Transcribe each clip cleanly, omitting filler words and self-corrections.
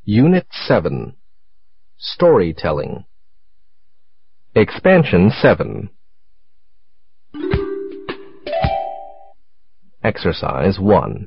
Unit 7. Storytelling. Expansion 7. Exercise 1.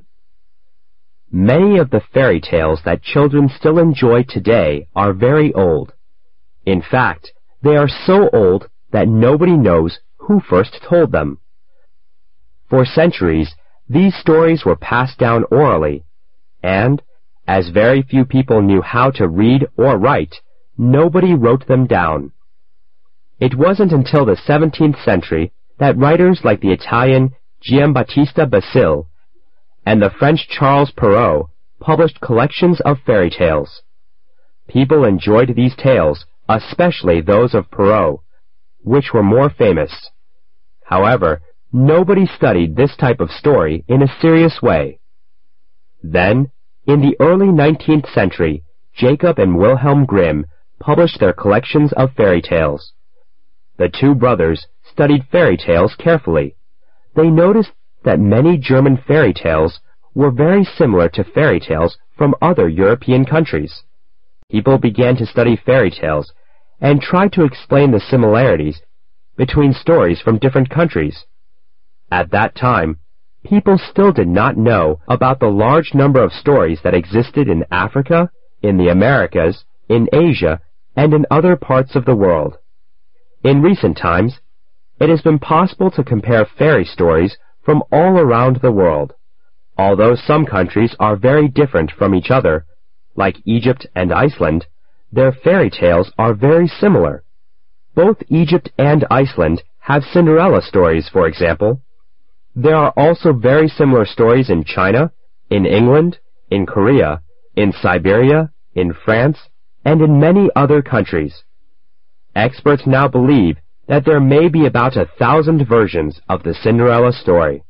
Many of the fairy tales that children still enjoy today are very old. In fact, they are so old that nobody knows who first told them. For centuries, these stories were passed down orally, and, as very few people knew how to read or write, nobody wrote them down. It wasn't until the 17th century that writers like the Italian Giambattista Basile and the French Charles Perrault published collections of fairy tales. People enjoyed these tales, especially those of Perrault, which were more famous. However, nobody studied this type of story in a serious way. Then, in the early 19th century, Jacob and Wilhelm Grimm published their collections of fairy tales. The two brothers studied fairy tales carefully. They noticed that many German fairy tales were very similar to fairy tales from other European countries. People began to study fairy tales and try to explain the similarities between stories from different countries. At that time, people still did not know about the large number of stories that existed in Africa, in the Americas, in Asia, and in other parts of the world. In recent times, it has been possible to compare fairy stories from all around the world. Although some countries are very different from each other, like Egypt and Iceland, their fairy tales are very similar. Both Egypt and Iceland have Cinderella stories, for example. There are also very similar stories in China, in England, in Korea, in Siberia, in France, and in many other countries. Experts now believe that there may be about 1,000 versions of the Cinderella story.